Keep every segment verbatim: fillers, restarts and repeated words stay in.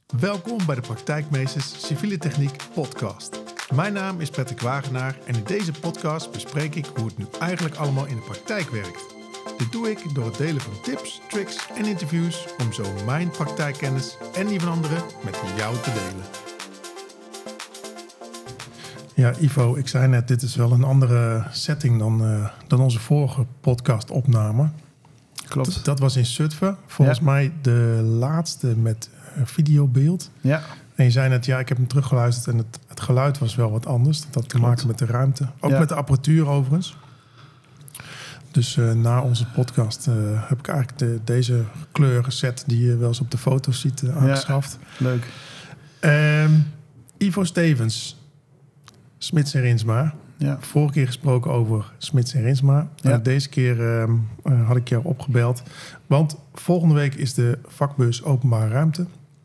Welkom bij de Praktijkmeesters Civiele Techniek podcast. Mijn naam is Patrick Wagenaar en in deze podcast bespreek ik hoe het nu eigenlijk allemaal in de praktijk werkt. Dit doe ik door het delen van tips, tricks en interviews om zo mijn praktijkkennis en die van anderen met jou te delen. Ja, Ivo, ik zei net, dit is wel een andere setting dan, uh, dan onze vorige podcastopname. Klopt. D- dat was in Zutphen. Volgens ja. mij de laatste met uh, videobeeld. Ja. En je zei net, ja, ik heb hem teruggeluisterd en het, het geluid was wel wat anders. Dat had te maken met de ruimte. Ook ja. met de apparatuur overigens. Dus uh, na onze podcast uh, heb ik eigenlijk de, deze kleurenset die je wel eens op de foto's ziet uh, aangeschaft. Ja, leuk. Um, Ivo Stevens, Smits en Rinsma. Ja. Vorige keer gesproken over Smits en Rinsma. Ja. Uh, deze keer uh, uh, had ik jou opgebeld. Want volgende week is de vakbeurs Openbare Ruimte.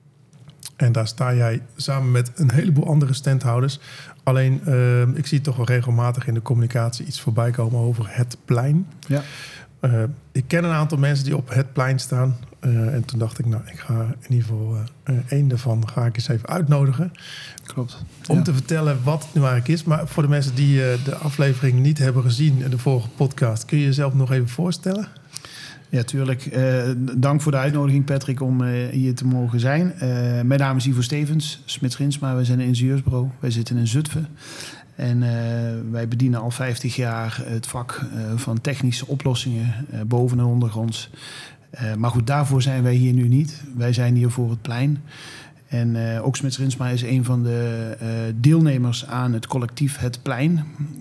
En daar sta jij samen met een heleboel andere standhouders. Alleen, uh, ik zie toch wel regelmatig in de communicatie iets voorbij komen over het plein. Ja. Uh, ik ken een aantal mensen die op het plein staan. Uh, en toen dacht ik, nou, ik ga in ieder geval uh, één daarvan ga ik eens even uitnodigen. Klopt. Om ja. te vertellen wat het nu eigenlijk is. Maar voor de mensen die uh, de aflevering niet hebben gezien in de vorige podcast, kun je jezelf nog even voorstellen? Ja, tuurlijk. Uh, dank voor de uitnodiging, Patrick, om uh, hier te mogen zijn. Uh, mijn naam is Ivo Stevens, Smits Rinsma. Wij zijn een ingenieursbureau. Wij zitten in Zutphen. En uh, wij bedienen al vijftig jaar het vak uh, van technische oplossingen uh, boven en ondergronds. Uh, maar goed, daarvoor zijn wij hier nu niet. Wij zijn hier voor het plein. En uh, ook Smits Rinsma is een van de uh, deelnemers aan het collectief Het Plein.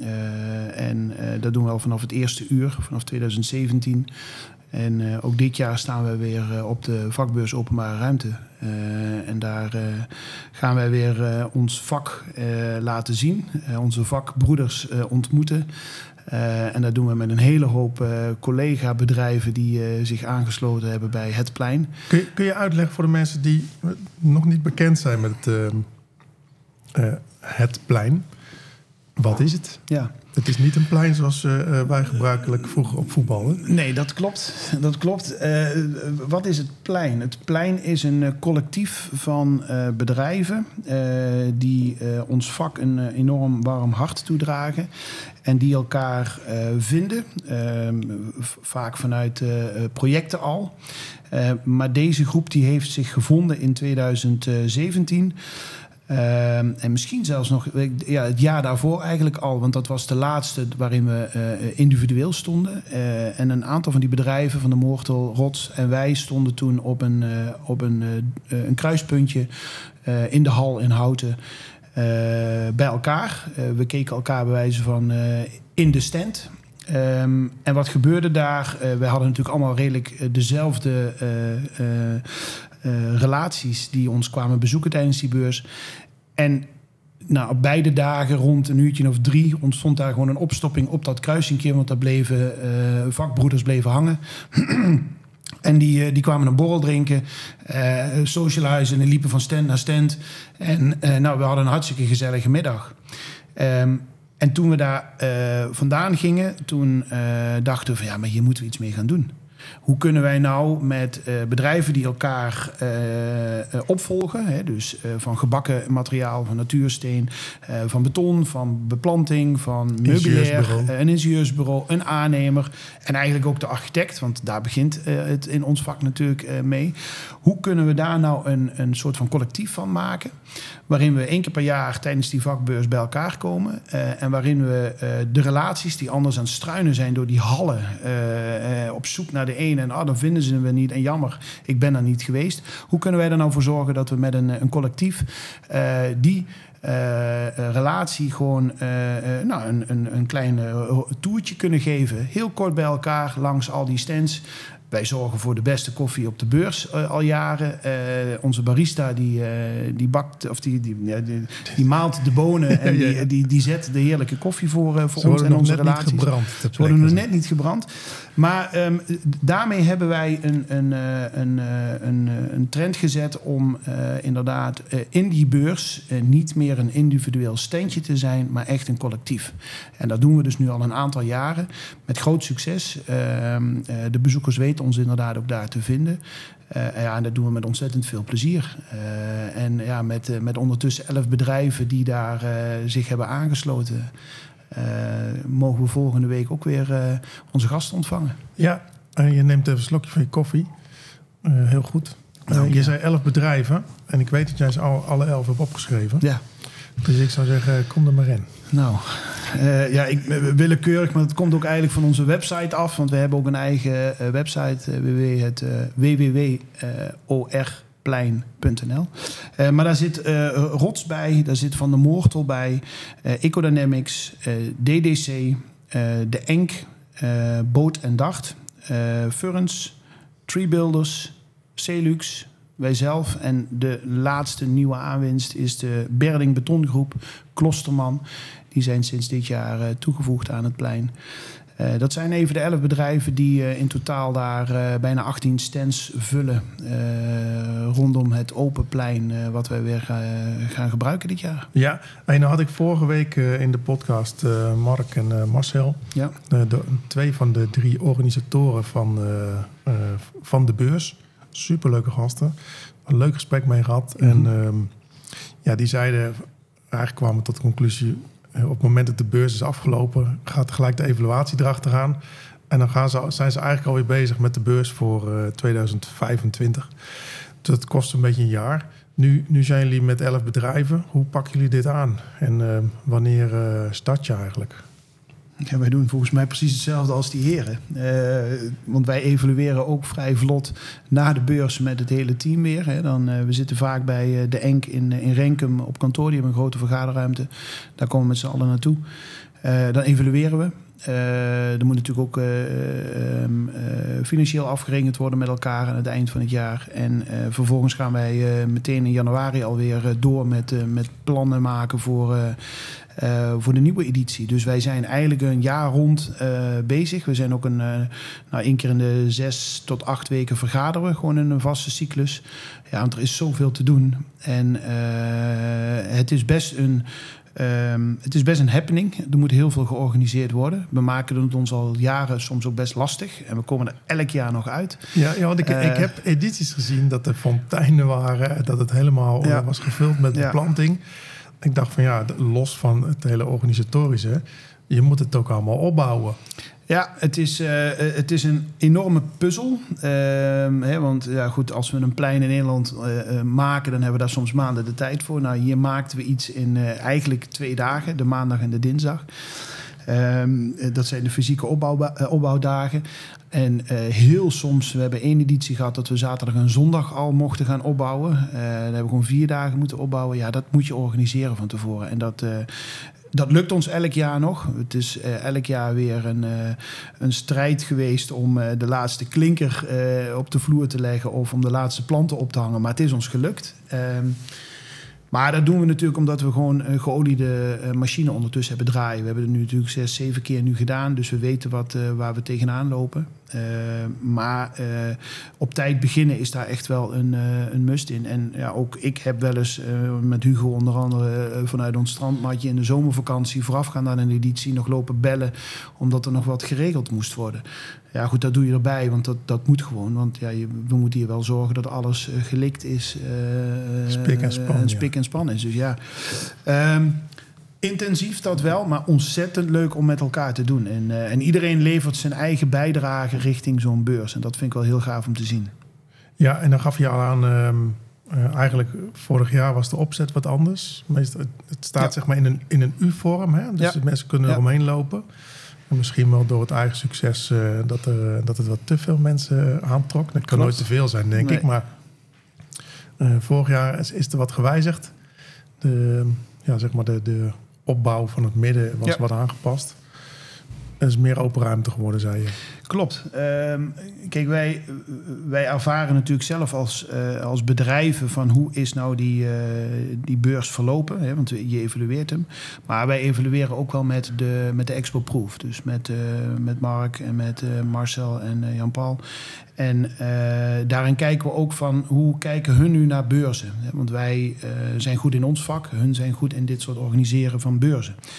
Uh, en uh, dat doen we al vanaf het eerste uur, vanaf twintig zeventien. En uh, ook dit jaar staan we weer uh, op de vakbeurs Openbare Ruimte. Uh, en daar uh, gaan wij weer uh, ons vak uh, laten zien. Uh, onze vakbroeders uh, ontmoeten. Uh, en dat doen we met een hele hoop uh, collega-bedrijven die uh, zich aangesloten hebben bij Het Plein. Kun je, kun je uitleggen voor de mensen die nog niet bekend zijn met het, uh, uh, het plein? Wat is het? Ja. Het is niet een plein zoals uh, wij gebruikelijk vroeger op voetballen. Nee, dat klopt. Dat klopt. Uh, wat is het plein? Het plein is een uh, collectief van uh, bedrijven uh, die uh, ons vak een uh, enorm warm hart toedragen. En die elkaar uh, vinden, uh, v- vaak vanuit uh, projecten al. Uh, maar deze groep die heeft zich gevonden in twintig zeventien... Uh, en misschien zelfs nog ja, het jaar daarvoor eigenlijk al. Want dat was de laatste waarin we uh, individueel stonden. Uh, en een aantal van die bedrijven van de Moortel, Rots en wij stonden toen op een, uh, op een, uh, een kruispuntje uh, in de hal in Houten uh, bij elkaar. Uh, we keken elkaar bij wijze van uh, in de stand. Um, en wat gebeurde daar? Uh, we hadden natuurlijk allemaal redelijk uh, dezelfde uh, uh, uh, relaties die ons kwamen bezoeken tijdens die beurs. En nou, op beide dagen rond een uurtje of drie ontstond daar gewoon een opstopping op dat kruisingje, want daar bleven uh, vakbroeders bleven hangen. En die, die kwamen een borrel drinken, uh, socializen en liepen van stand naar stand. En uh, nou, we hadden een hartstikke gezellige middag. Um, En toen we daar uh, vandaan gingen, toen uh, dachten we van ja, maar hier moeten we iets mee gaan doen. Hoe kunnen wij nou met uh, bedrijven die elkaar uh, uh, opvolgen, hè, dus uh, van gebakken materiaal, van natuursteen, uh, van beton, van beplanting, van meubilair, uh, een ingenieursbureau, een aannemer en eigenlijk ook de architect, want daar begint uh, het in ons vak natuurlijk uh, mee. Hoe kunnen we daar nou een, een soort van collectief van maken, waarin we één keer per jaar tijdens die vakbeurs bij elkaar komen uh, en waarin we uh, de relaties die anders aan het struinen zijn door die hallen uh, uh, op zoek naar de ene en ah, dan vinden ze hem niet en jammer, ik ben er niet geweest. Hoe kunnen wij er nou voor zorgen dat we met een, een collectief uh, die uh, relatie gewoon uh, uh, nou, een, een, een klein uh, toertje kunnen geven, heel kort bij elkaar langs al die stands. Wij zorgen voor de beste koffie op de beurs uh, al jaren. Uh, onze barista die, uh, die bakt of die, die, ja, die, die maalt de bonen en die, die, die, die zet de heerlijke koffie voor, uh, voor ons en onze relaties. Niet gebrand, Ze worden nog net niet gebrand. Maar um, daarmee hebben wij een, een, een, een, een trend gezet om uh, inderdaad uh, in die beurs uh, niet meer een individueel standje te zijn, maar echt een collectief. En dat doen we dus nu al een aantal jaren met groot succes. Uh, uh, de bezoekers weten ons inderdaad ook daar te vinden. Uh, ja, en dat doen we met ontzettend veel plezier. Uh, en ja, met, uh, met ondertussen elf bedrijven die daar uh, zich hebben aangesloten, uh, mogen we volgende week ook weer uh, onze gasten ontvangen. Ja, uh, je neemt even een slokje van je koffie. Uh, heel goed. Uh, oh, je ja. zei elf bedrijven en ik weet dat jij ze al, alle elf hebt opgeschreven. Ja. Dus ik zou zeggen, kom er maar in. Nou, uh, ja, ik, willekeurig, maar het komt ook eigenlijk van onze website af. Want we hebben ook een eigen uh, website, uh, w w w punt o r plein punt n l. Uh, maar daar zit uh, Rots bij, daar zit Van der Moortel bij, uh, Ecodynamics, uh, D D C, uh, de Enk, uh, Boot en Dart, uh, Furrens, Tree Builders, Celux, wij zelf. En de laatste nieuwe aanwinst is de Berding Betongroep, Klosterman. Die zijn sinds dit jaar uh, toegevoegd aan het plein. Uh, dat zijn even de elf bedrijven die uh, in totaal daar uh, bijna achttien stands vullen uh, rondom het open plein uh, wat wij weer uh, gaan gebruiken dit jaar. Ja, en nou had ik vorige week uh, in de podcast uh, Mark en uh, Marcel, ja. uh, de, twee van de drie organisatoren van, uh, uh, van de beurs. Superleuke gasten. Een leuk gesprek mee gehad. Mm-hmm. En um, ja, die zeiden, eigenlijk kwamen we tot de conclusie, op het moment dat de beurs is afgelopen, gaat gelijk de evaluatie erachteraan. En dan gaan ze, zijn ze eigenlijk alweer bezig met de beurs voor uh, tweeduizend vijfentwintig. Dus dat kost een beetje een jaar. Nu, nu zijn jullie met elf bedrijven. Hoe pakken jullie dit aan? En uh, wanneer uh, start je eigenlijk? Ja, wij doen volgens mij precies hetzelfde als die heren. Uh, want wij evalueren ook vrij vlot na de beurs met het hele team weer. Hè. Dan, uh, we zitten vaak bij uh, de Enk in, in Renkum op kantoor. Die hebben een grote vergaderruimte. Daar komen we met z'n allen naartoe. Uh, dan evalueren we. Uh, er moet natuurlijk ook uh, uh, uh, financieel afgerekend worden met elkaar aan het eind van het jaar. En uh, vervolgens gaan wij uh, meteen in januari alweer uh, door met, uh, met plannen maken voor... Uh, Uh, voor de nieuwe editie. Dus wij zijn eigenlijk een jaar rond uh, bezig. We zijn ook een, uh, nou, één keer in de zes tot acht weken vergaderen we. Gewoon in een vaste cyclus. Ja, want er is zoveel te doen. En uh, het is best een... Um, het is best een happening. Er moet heel veel georganiseerd worden. We maken het ons al jaren soms ook best lastig. En we komen er elk jaar nog uit. Ja, ja want ik, uh, ik heb edities gezien dat er fonteinen waren. Dat het helemaal ja. was gevuld met beplanting. Ja. Ik dacht van ja, los van het hele organisatorische, je moet het ook allemaal opbouwen. Ja, het is, uh, het is een enorme puzzel. Uh, hè, want ja, goed, als we een plein in Nederland uh, maken, dan hebben we daar soms maanden de tijd voor. Nou, hier maakten we iets in uh, eigenlijk twee dagen, de maandag en de dinsdag. Um, dat zijn de fysieke opbouw, uh, opbouwdagen. En uh, heel soms, we hebben één editie gehad dat we zaterdag en zondag al mochten gaan opbouwen. Uh, dan hebben we gewoon vier dagen moeten opbouwen. Ja, dat moet je organiseren van tevoren. En dat, uh, dat lukt ons elk jaar nog. Het is uh, elk jaar weer een, uh, een strijd geweest om uh, de laatste klinker uh, op de vloer te leggen of om de laatste planten op te hangen. Maar het is ons gelukt. Um, Maar dat doen we natuurlijk omdat we gewoon een geoliede machine ondertussen hebben draaien. We hebben het nu natuurlijk zes, zeven keer nu gedaan. Dus we weten wat, uh, waar we tegenaan lopen. Uh, maar uh, op tijd beginnen is daar echt wel een, uh, een must in. En ja, ook ik heb wel eens uh, met Hugo onder andere uh, vanuit ons strandmatje in de zomervakantie voorafgaand aan een editie nog lopen bellen. Omdat er nog wat geregeld moest worden. Ja goed, dat doe je erbij, want dat, dat moet gewoon. Want ja, je, we moeten hier wel zorgen dat alles uh, gelikt is. Uh, spik en span. En spik ja. en span is, dus ja. Um, intensief dat wel, maar ontzettend leuk om met elkaar te doen. En, uh, en iedereen levert zijn eigen bijdrage richting zo'n beurs. En dat vind ik wel heel gaaf om te zien. Ja, en dan gaf je al aan... Um, uh, eigenlijk vorig jaar was de opzet wat anders. Meestal, het staat ja. zeg maar in een, in een U-vorm. Hè? Dus ja. de mensen kunnen ja. eromheen lopen. En misschien wel door het eigen succes uh, dat, er, dat het wat te veel mensen aantrok. Dat kan Klopt. nooit te veel zijn, denk nee. ik. Maar uh, vorig jaar is, is er wat gewijzigd. De, ja, zeg maar de, de opbouw van het midden was ja. wat aangepast. Er is meer open ruimte geworden, zei je. Klopt. Um, kijk, wij, wij ervaren natuurlijk zelf als, uh, als bedrijven van hoe is nou die, uh, die beurs verlopen. Hè? Want je evalueert hem. Maar wij evalueren ook wel met de, met de Expo Proof. Dus met, uh, met Mark en met uh, Marcel en uh, Jan-Paul. En uh, daarin kijken we ook van hoe kijken hun nu naar beurzen. Hè? Want wij uh, zijn goed in ons vak. Hun zijn goed in dit soort organiseren van beurzen.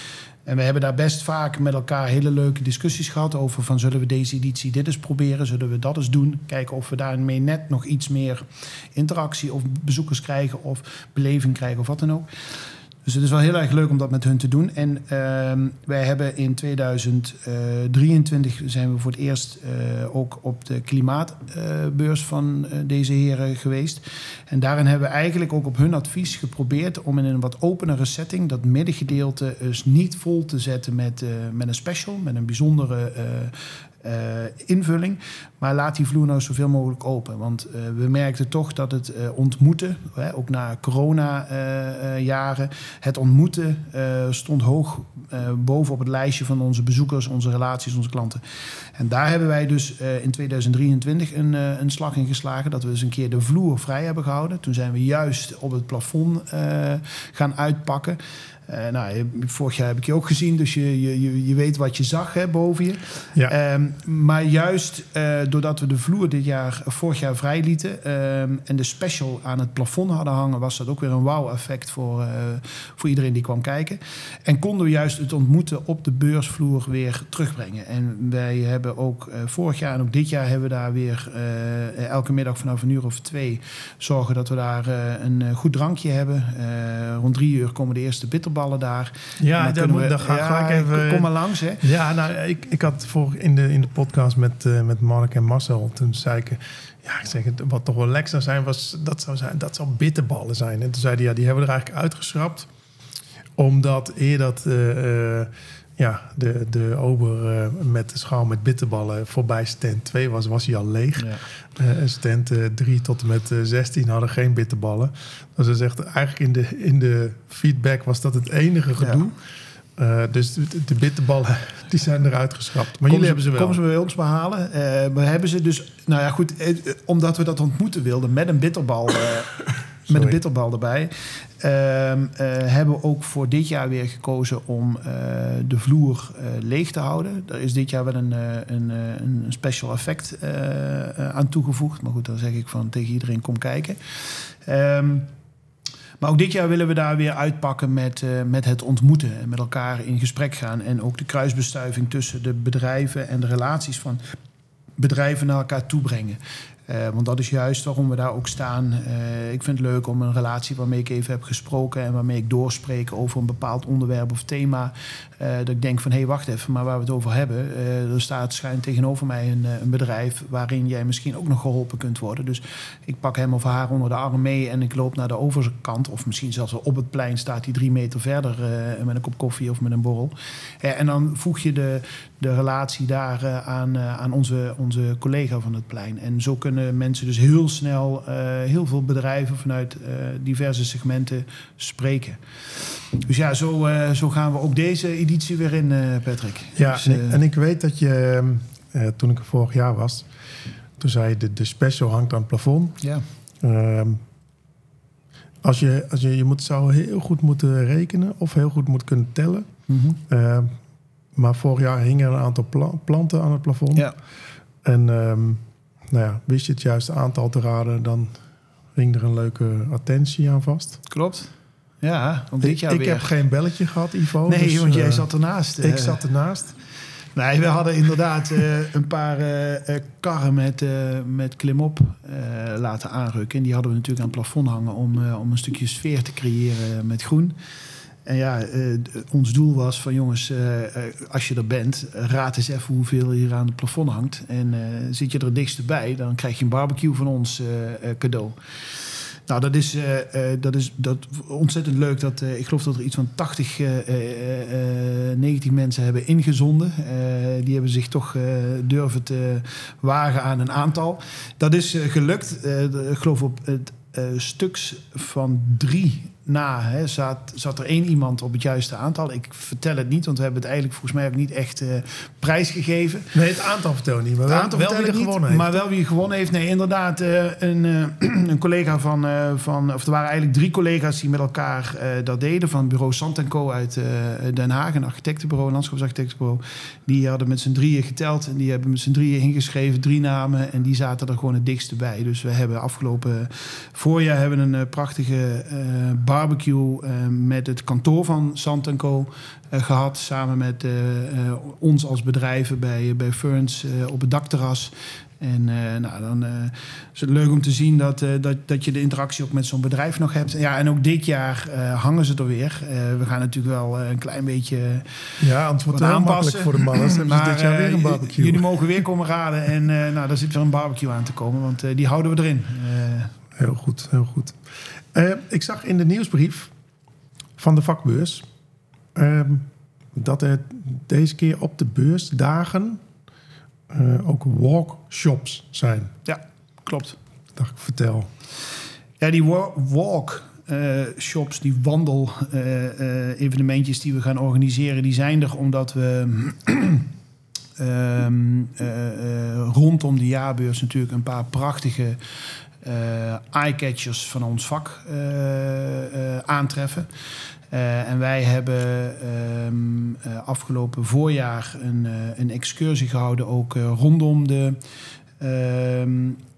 En we hebben daar best vaak met elkaar hele leuke discussies gehad over van zullen we deze editie dit eens proberen, zullen we dat eens doen, kijken of we daarmee net nog iets meer interactie of bezoekers krijgen of beleving krijgen of wat dan ook. Dus het is wel heel erg leuk om dat met hun te doen. En uh, wij hebben in tweeduizend drieëntwintig zijn we voor het eerst uh, ook op de klimaatbeurs uh, van uh, deze heren geweest. En daarin hebben we eigenlijk ook op hun advies geprobeerd om in een wat openere setting dat middengedeelte dus niet vol te zetten met, uh, met een special, met een bijzondere uh, Uh, invulling. Maar laat die vloer nou zoveel mogelijk open. Want uh, we merkten toch dat het uh, ontmoeten, hè, ook na corona-jaren, uh, uh, het ontmoeten uh, stond hoog uh, boven op het lijstje van onze bezoekers, onze relaties, onze klanten. En daar hebben wij dus uh, in tweeduizend drieëntwintig een, uh, een slag in geslagen, dat we eens een keer de vloer vrij hebben gehouden. Toen zijn we juist op het plafond uh, gaan uitpakken. Uh, nou, vorig jaar heb ik je ook gezien, dus je, je, je weet wat je zag hè, boven je. Ja. Um, maar juist uh, doordat we de vloer dit jaar, vorig jaar vrij lieten um, en de special aan het plafond hadden hangen, was dat ook weer een wauw-effect voor, uh, voor iedereen die kwam kijken. En konden we juist het ontmoeten op de beursvloer weer terugbrengen. En wij hebben ook uh, vorig jaar en ook dit jaar hebben we daar weer uh, elke middag vanaf een uur of twee zorgen dat we daar uh, een uh, goed drankje hebben. Uh, rond drie uur komen de eerste bitterballen daar. Ja, daar moet, we, ga ja, gelijk even. Kom maar langs, hè? Ja, nou, ik, ik had voor in de in de podcast met uh, met Mark en Marcel, toen zei ik, ja, ik zeg het, wat toch wel lekker zou zijn, was dat zou zijn, dat zou bitterballen zijn. En toen zeiden ja, die hebben we er eigenlijk uitgeschrapt, omdat eer dat uh, uh, ja, de, de ober uh, met de schaal met bitterballen voorbij stand twee was, was hij al leeg. Ja. Uh, stand drie uh, tot en met uh, zestien hadden geen bitterballen. Dus dat is echt eigenlijk in de, in de feedback was dat het enige gedoe. Ja. Uh, dus de, de bitterballen die zijn eruit geschrapt. Maar kom jullie ze, hebben ze wel. Komen ze bij ons behalen. Uh, we hebben ze dus, nou ja goed, uh, omdat we dat ontmoeten wilden met een bitterbal. Uh, met een bitterbal erbij. Uh, uh, hebben we ook voor dit jaar weer gekozen om uh, de vloer uh, leeg te houden. Er is dit jaar wel een, uh, een, uh, een special effect uh, uh, aan toegevoegd. Maar goed, dan zeg ik van tegen iedereen kom kijken. Um, maar ook dit jaar willen we daar weer uitpakken met, uh, met het ontmoeten. En met elkaar in gesprek gaan. En ook de kruisbestuiving tussen de bedrijven en de relaties van bedrijven naar elkaar toe brengen. Uh, want dat is juist waarom we daar ook staan. Uh, ik vind het leuk om een relatie waarmee ik even heb gesproken en waarmee ik doorspreek over een bepaald onderwerp of thema. Uh, dat ik denk van, hé, hey, wacht even, maar waar we het over hebben. Uh, er staat schuin tegenover mij een, een bedrijf waarin jij misschien ook nog geholpen kunt worden. Dus ik pak hem of haar onder de arm mee en ik loop naar de overkant. Of misschien zelfs wel op het plein staat die drie meter verder uh, met een kop koffie of met een borrel. Uh, en dan voeg je de, de relatie daar uh, aan, uh, aan onze, onze collega van het plein. En zo kunnen mensen dus heel snel uh, heel veel bedrijven vanuit uh, diverse segmenten spreken. Dus ja, zo, uh, zo gaan we ook deze editie weer in, uh, Patrick. Ja, dus, en, uh, ik, en ik weet dat je, uh, toen ik er vorig jaar was, toen zei je, de, de special hangt aan het plafond. Ja. Uh, als je, als je, je moet, zou heel goed moeten rekenen of heel goed moeten kunnen tellen. Mm-hmm. Uh, maar vorig jaar hingen er een aantal pla- planten aan het plafond. Ja. En um, nou ja, wist je het juiste aantal te raden, dan hing er een leuke attentie aan vast. Klopt. Ja, om dit jaar ik, ik weer. heb geen belletje gehad, Ivo. Nee, dus, want jij uh, zat ernaast. Ik uh, zat ernaast. Nee, we hadden inderdaad uh, een paar uh, karren met, uh, met klimop uh, laten aanrukken. En die hadden we natuurlijk aan het plafond hangen om, uh, om een stukje sfeer te creëren met groen. En ja, uh, ons doel was van jongens, uh, uh, als je er bent, raad eens even hoeveel hier aan het plafond hangt. En uh, zit je er het dichtst bij, dan krijg je een barbecue van ons uh, uh, cadeau. Nou, dat is, uh, uh, dat is dat ontzettend leuk. Dat, uh, ik geloof dat er iets van tachtig, uh, uh, uh, negentig mensen hebben ingezonden. Uh, die hebben zich toch uh, durven te wagen aan een aantal. Dat is uh, gelukt. Uh, ik geloof op het uh, stuks van drie na hè, zat, zat er één iemand op het juiste aantal. Ik vertel het niet, want we hebben het eigenlijk volgens mij ook niet echt uh, prijsgegeven. Nee, het aantal vertel niet, maar wel, aantal wel wie er niet, gewonnen heeft. Maar wel wie gewonnen heeft. Nee, inderdaad, uh, een, uh, een collega van, uh, van... Of er waren eigenlijk drie collega's die met elkaar uh, dat deden. Van bureau Sant en Co uit uh, Den Haag. Een architectenbureau, een landschapsarchitectenbureau. Die hadden met z'n drieën geteld. En die hebben met z'n drieën ingeschreven, drie namen. En die zaten er gewoon het dichtste bij. Dus we hebben afgelopen voorjaar hebben we een uh, prachtige uh, barbecue uh, met het kantoor van Sant en Co. Uh, gehad. Samen met uh, uh, ons als bedrijven bij, bij Ferns uh, op het dakterras. En uh, nou, dan uh, is het leuk om te zien dat, uh, dat, dat je de interactie ook met zo'n bedrijf nog hebt. Ja, en ook dit jaar uh, hangen ze er weer. Uh, we gaan natuurlijk wel uh, een klein beetje ja, anders wordt het heel makkelijk voor de mannen. Hebben maar, ze dit jaar uh, weer een barbecue. Jullie mogen weer komen raden. En uh, nou, daar zit weer een barbecue aan te komen. Want uh, die houden we erin. Uh, heel goed, heel goed. Uh, ik zag in de nieuwsbrief van de vakbeurs... Uh, dat er deze keer op de beursdagen... Uh, ook walkshops zijn. Ja, klopt. Dacht ik, vertel. Ja, die walkshops, uh, die wandel uh, uh, evenementjes die we gaan organiseren, die zijn er omdat we um, uh, uh, rondom de jaarbeurs natuurlijk een paar prachtige uh, eye-catchers van ons vak uh, uh, aantreffen. Uh, en wij hebben um, uh, afgelopen voorjaar een, uh, een excursie gehouden, ook uh, rondom de, uh,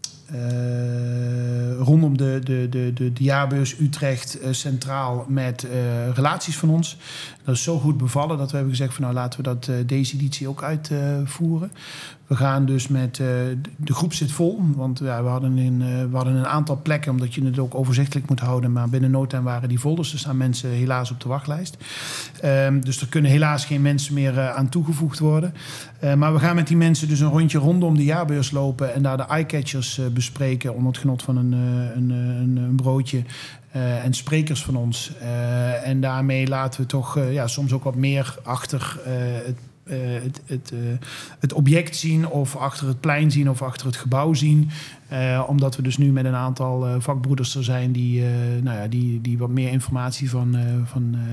uh, rondom de, de, de, de, de jaarbeurs Utrecht uh, centraal met uh, relaties van ons. Dat is zo goed bevallen dat we hebben gezegd van nou laten we dat uh, deze editie ook uitvoeren. Uh, We gaan dus met... Uh, de groep zit vol, want ja, we, hadden een, uh, we hadden een aantal plekken... omdat je het ook overzichtelijk moet houden... maar binnen no time waren die vol, dus er staan mensen helaas op de wachtlijst. Um, dus er kunnen helaas geen mensen meer uh, aan toegevoegd worden. Uh, maar we gaan met die mensen dus een rondje rondom de jaarbeurs lopen... en daar de eye-catchers uh, bespreken... onder het genot van een, uh, een, een, een broodje... Uh, en sprekers van ons. Uh, en daarmee laten we toch uh, ja, soms ook wat meer achter... Uh, het Uh, het, het, uh, het object zien of achter het plein zien of achter het gebouw zien. Uh, omdat we dus nu met een aantal uh, vakbroeders er zijn die, uh, nou ja, die, die wat meer informatie van, uh, van uh,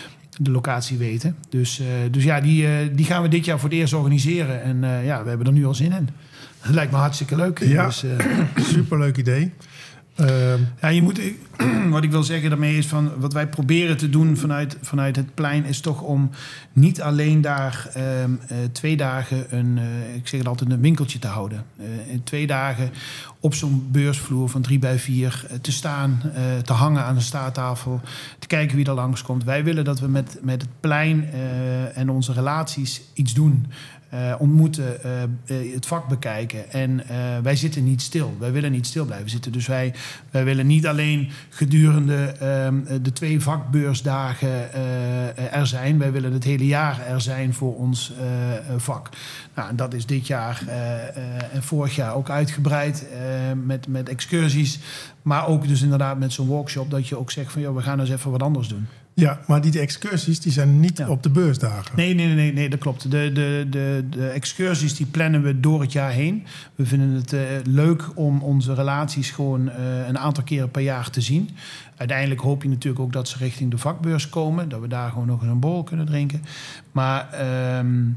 de locatie weten. Dus, uh, dus ja, die, uh, die gaan we dit jaar voor het eerst organiseren. En uh, ja, we hebben er nu al zin in. Dat lijkt me hartstikke leuk. Ja, dus, uh, superleuk idee. Uh, ja, je moet, wat ik wil zeggen daarmee is van wat wij proberen te doen vanuit, vanuit het plein is toch om niet alleen daar um, uh, twee dagen een, uh, ik zeg het altijd, een winkeltje te houden. Uh, in twee dagen op zo'n beursvloer van drie bij vier uh, te staan, uh, te hangen aan de staattafel, te kijken wie er langskomt. Wij willen dat we met, met het plein uh, en onze relaties iets doen. Uh, ontmoeten, uh, uh, het vak bekijken. En uh, wij zitten niet stil. Wij willen niet stil blijven zitten. Dus wij, wij willen niet alleen gedurende uh, de twee vakbeursdagen uh, er zijn. Wij willen het hele jaar er zijn voor ons uh, vak. Nou, en dat is dit jaar uh, uh, en vorig jaar ook uitgebreid uh, met, met excursies. Maar ook dus inderdaad met zo'n workshop dat je ook zegt van joh, we gaan eens even wat anders doen. Ja, maar die excursies die zijn niet ja. op de beursdagen. Nee, nee, nee, nee, dat klopt. De, de, de, de excursies die plannen we door het jaar heen. We vinden het uh, leuk om onze relaties gewoon uh, een aantal keren per jaar te zien. Uiteindelijk hoop je natuurlijk ook dat ze richting de vakbeurs komen. Dat we daar gewoon nog eens een borrel kunnen drinken. Maar... Um,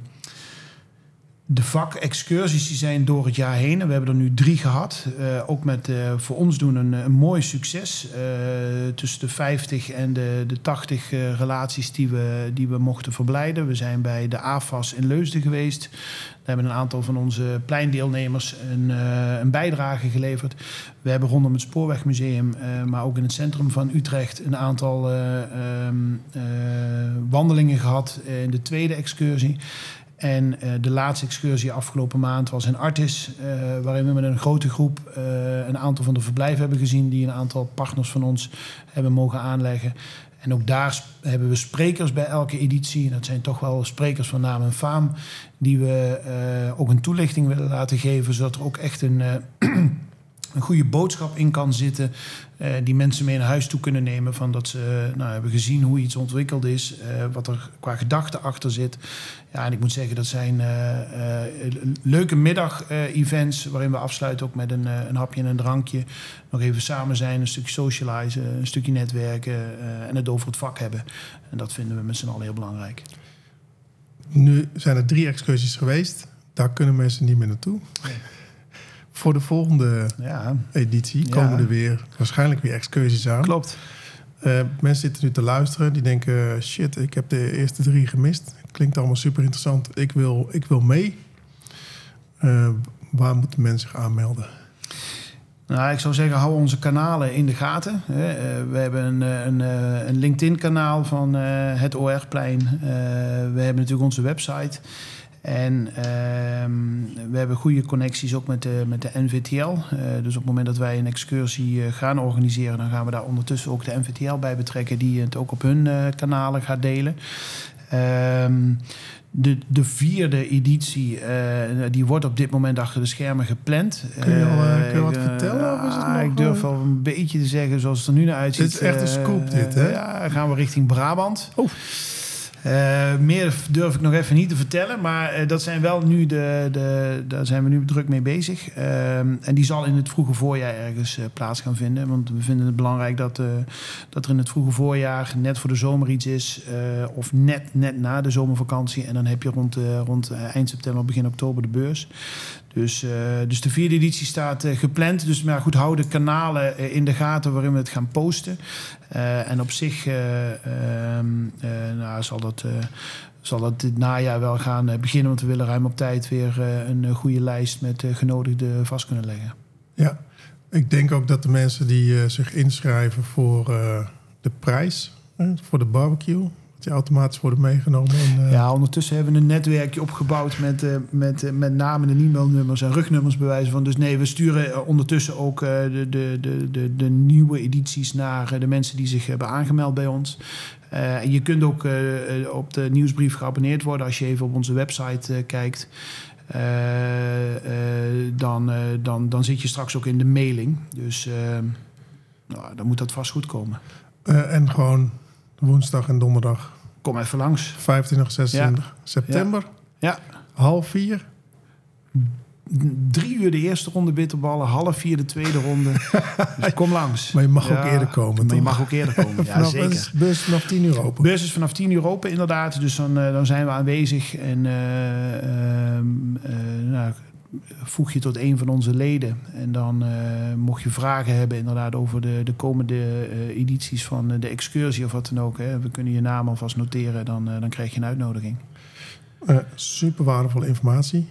De vak-excursies die zijn door het jaar heen. En we hebben er nu drie gehad. Uh, ook met uh, voor ons doen een, een mooi succes. Uh, tussen de vijftig en de, de tachtig uh, relaties die we, die we mochten verblijden. We zijn bij de A F A S in Leusden geweest. Daar hebben een aantal van onze pleindeelnemers een, uh, een bijdrage geleverd. We hebben rondom het Spoorwegmuseum, uh, maar ook in het centrum van Utrecht... een aantal uh, um, uh, wandelingen gehad in de tweede excursie. En uh, de laatste excursie afgelopen maand was in Artis... Uh, waarin we met een grote groep uh, een aantal van de verblijven hebben gezien... die een aantal partners van ons hebben mogen aanleggen. En ook daar sp- hebben we sprekers bij elke editie. En dat zijn toch wel sprekers van naam en faam... die we uh, ook een toelichting willen laten geven... zodat er ook echt een... Uh, een goede boodschap in kan zitten... Uh, die mensen mee naar huis toe kunnen nemen... van dat ze nou, hebben gezien hoe iets ontwikkeld is... Uh, wat er qua gedachte achter zit. Ja, en ik moet zeggen, dat zijn uh, uh, leuke middag-events... Uh, waarin we afsluiten ook met een, uh, een hapje en een drankje. Nog even samen zijn, een stukje socializen... een stukje netwerken uh, en het over het vak hebben. En dat vinden we met z'n allen heel belangrijk. Nu zijn er drie excursies geweest. Daar kunnen mensen niet meer naartoe. Nee. Voor de volgende ja. editie komen ja. er weer waarschijnlijk weer excursies aan. Klopt. Uh, mensen zitten nu te luisteren. Die denken, shit, ik heb de eerste drie gemist. Klinkt allemaal super interessant. Ik wil, ik wil mee. Uh, waar moeten mensen zich aanmelden? Nou, ik zou zeggen, hou onze kanalen in de gaten. We hebben een, een, een LinkedIn-kanaal van het O R-plein. We hebben natuurlijk onze website. En uh, we hebben goede connecties ook met de, met de N V T L. Uh, dus op het moment dat wij een excursie uh, gaan organiseren, dan gaan we daar ondertussen ook de N V T L bij betrekken, die het ook op hun uh, kanalen gaat delen. Uh, de, de vierde editie, uh, die wordt op dit moment achter de schermen gepland. Kun je, al, uh, kun je wat uh, vertellen? Of is het nog, ik durf wel een beetje te zeggen, zoals het er nu naar uitziet. Dit is echt een scoop, uh, dit, hè? Ja, gaan we richting Brabant. Oh. Uh, meer durf ik nog even niet te vertellen, maar uh, dat zijn wel nu de, de, daar zijn we nu druk mee bezig. Uh, en die zal in het vroege voorjaar ergens uh, plaats gaan vinden. Want we vinden het belangrijk dat, uh, dat er in het vroege voorjaar net voor de zomer iets is. Uh, of net, net na de zomervakantie. En dan heb je rond, uh, rond uh, eind september, begin oktober de beurs. Dus, uh, dus de vierde editie staat uh, gepland. Dus maar goed, hou de kanalen uh, in de gaten waarin we het gaan posten. Uh, en op zich uh, uh, uh, nou, zal, dat, uh, zal dat dit najaar wel gaan uh, beginnen. Want we willen ruim op tijd weer uh, een uh, goede lijst met uh, genodigden vast kunnen leggen. Ja, ik denk ook dat de mensen die uh, zich inschrijven voor uh, de prijs, uh, voor de barbecue, die automatisch worden meegenomen. En, uh... Ja, ondertussen hebben we een netwerkje opgebouwd met, uh, met, uh, met namen en e-mailnummers en rugnummers bewijzen van. Dus nee, we sturen uh, ondertussen ook uh, de, de, de, de, de nieuwe edities naar uh, de mensen die zich hebben aangemeld bij ons. Uh, en je kunt ook uh, op de nieuwsbrief geabonneerd worden als je even op onze website uh, kijkt. Uh, uh, dan, uh, dan, dan zit je straks ook in de mailing. Dus uh, nou, dan moet dat vast goed komen. Uh, en gewoon woensdag en donderdag. Kom even langs. vijfentwintig, zesentwintig ja. september. Ja. Half vier. Drie uur de eerste ronde bitterballen, half vier de tweede ronde. Dus kom langs. Maar je mag ja, ook eerder komen, maar toch? je mag ook eerder komen, ja vanaf, zeker. Is beurs vanaf tien uur open? Beurs is vanaf tien uur open, inderdaad. Dus dan, uh, dan zijn we aanwezig. En uh, uh, uh, nou, voeg je tot een van onze leden. En dan uh, mocht je vragen hebben inderdaad over de, de komende uh, edities van uh, de excursie of wat dan ook. Hè. We kunnen je naam alvast noteren, dan, uh, dan krijg je een uitnodiging. Uh, super waardevolle informatie.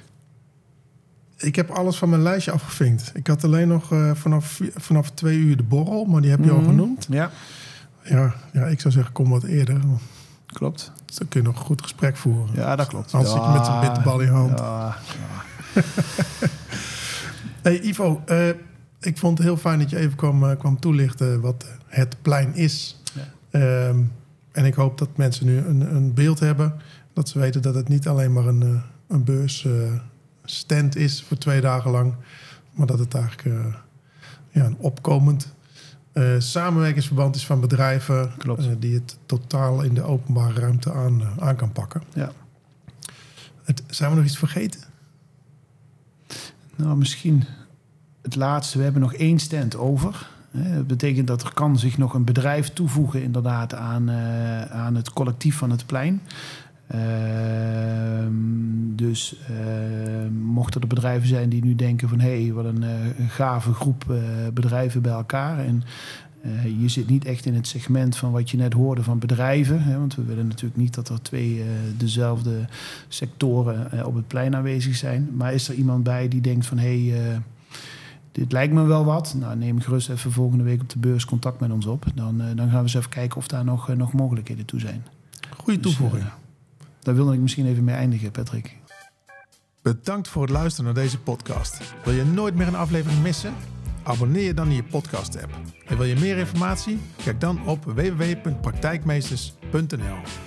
Ik heb alles van mijn lijstje afgevinkt. Ik had alleen nog uh, vanaf, vanaf twee uur de borrel, maar die heb je mm-hmm. al genoemd. Ja. Ja, ja, ik zou zeggen, kom wat eerder. Klopt. Dus dan kun je nog een goed gesprek voeren. Ja, dat klopt. Als ja, ik met een bitterbal in je hand. Ja, ja. Hey Ivo, uh, ik vond het heel fijn dat je even kwam, uh, kwam toelichten wat het plein is. Ja. Um, en ik hoop dat mensen nu een, een beeld hebben. Dat ze weten dat het niet alleen maar een, uh, een beursstand uh, is voor twee dagen lang. Maar dat het eigenlijk uh, ja, een opkomend uh, samenwerkingsverband is van bedrijven. Uh, die het totaal in de openbare ruimte aan, uh, aan kan pakken. Ja. Het, zijn we nog iets vergeten? Nou, misschien het laatste. We hebben nog één stand over. Dat betekent dat er kan zich nog een bedrijf toevoegen inderdaad aan, uh, aan het collectief van het plein. Uh, dus uh, mochten er bedrijven zijn die nu denken van hé, hey, wat een, uh, een gave groep uh, bedrijven bij elkaar. En uh, je zit niet echt in het segment van wat je net hoorde van bedrijven. Hè, want we willen natuurlijk niet dat er twee uh, dezelfde sectoren uh, op het plein aanwezig zijn. Maar is er iemand bij die denkt van hé, hey, uh, dit lijkt me wel wat. Nou, neem gerust even volgende week op de beurs contact met ons op. Dan, uh, dan gaan we eens even kijken of daar nog, uh, nog mogelijkheden toe zijn. Goeie toevoeging. Dus, uh, daar wilde ik misschien even mee eindigen, Patrick. Bedankt voor het luisteren naar deze podcast. Wil je nooit meer een aflevering missen? Abonneer je dan in je podcast-app. En wil je meer informatie? Kijk dan op w w w punt praktijkmeesters punt n l.